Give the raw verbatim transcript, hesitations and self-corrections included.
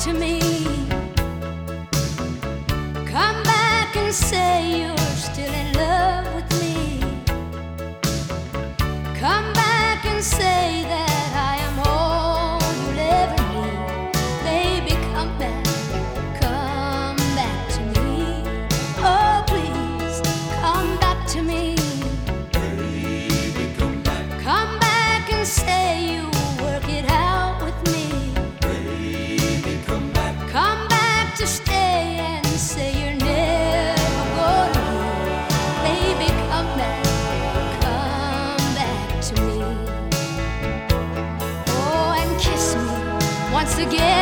to me. Come back and say you're still in love with me. Come back and say that I am all you'll ever need. Baby, come back, come back to me. Oh, please, come back to me. Baby, come back. Come back and say you'll work it out with me. Baby, come back. Come back to stay and say you're never gonna leave. Baby, come back, come back to me. Oh, and kiss me once again.